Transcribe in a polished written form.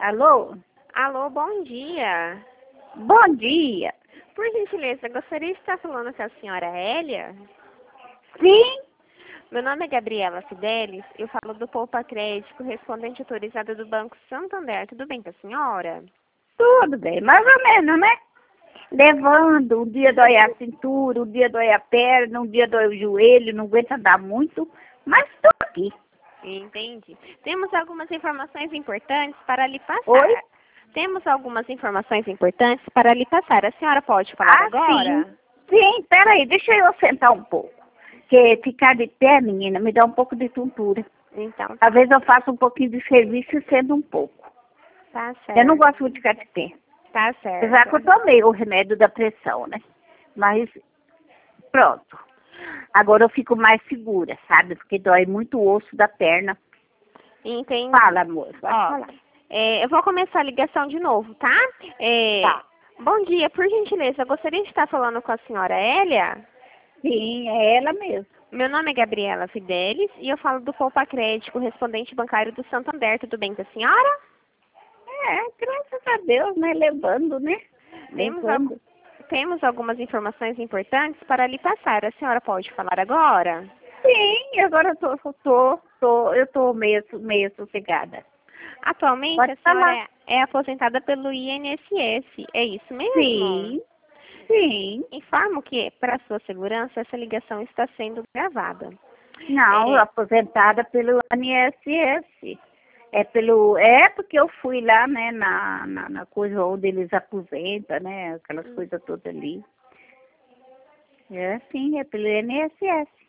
Alô? Alô, bom dia. Bom dia. Por gentileza, gostaria de estar falando com a senhora Hélia? Sim? Meu nome é Gabriela Fidelis, eu falo do Poupa Crédito, correspondente autorizado do Banco Santander. Tudo bem com a senhora? Tudo bem, mais ou menos, né? Levando, um dia dói a cintura, um dia dói a perna, um dia dói o joelho, não aguenta andar muito, mas tô aqui. Entendi. Temos algumas informações importantes para lhe passar. Oi? Temos algumas informações importantes para lhe passar. A senhora pode falar agora? Sim. Sim, peraí, deixa eu sentar um pouco. Porque ficar de pé, menina, me dá um pouco de tontura. Então, Às vezes eu faço um pouquinho de serviço e sento um pouco. tá Eu não certo. gosto muito de ficar de pé. Tá Apesar que eu certo. tomei o remédio da pressão, né? Mas, pronto. Agora eu fico mais segura, sabe? Porque dói muito o osso da perna. Entendi. Fala, amor, pode Ó, falar. eu vou começar a ligação de novo, tá? Tá. Bom dia, por gentileza, eu gostaria de estar falando com a senhora Hélia. Sim, é ela mesmo. Meu nome é Gabriela Fidelis e eu falo do Poupa Crédito, correspondente bancário do Santander. Tudo bem com a senhora? Graças a Deus, né? Levando, né? Temos, Levando. temos algumas informações importantes para lhe passar. A senhora pode falar agora? Sim, agora eu tô meio sossegada. Atualmente, Pode a senhora falar. é aposentada pelo INSS. É isso mesmo? Sim, sim. Informo que, para sua segurança, essa ligação está sendo gravada. Não, É, aposentada pelo INSS. Porque eu fui lá, né, na coisa onde eles aposentam, né, aquelas coisas todas ali. É, sim, é pelo INSS.